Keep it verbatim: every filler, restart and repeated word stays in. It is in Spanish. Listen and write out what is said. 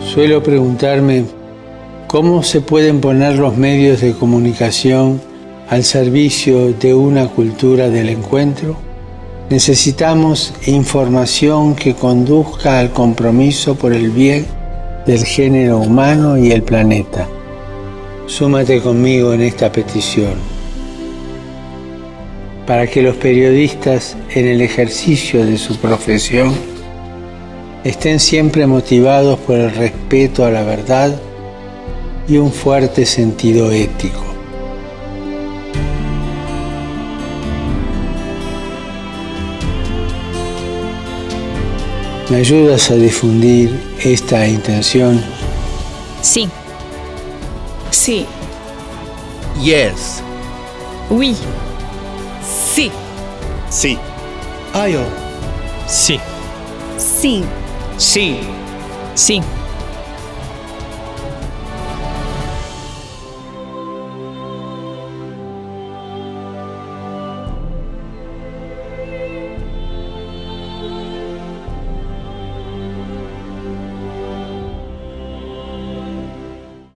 Suelo preguntarme cómo se pueden poner los medios de comunicación al servicio de una cultura del encuentro. Necesitamos información que conduzca al compromiso por el bien del género humano y el planeta. Súmate conmigo en esta petición, para que los periodistas en el ejercicio de su profesión estén siempre motivados por el respeto a la verdad y un fuerte sentido ético. ¿Me ayudas a difundir esta intención? Sí. Sí. Yes. Oui. Sí. Sí. Ayo. Sí. Sí. Sí. Sí.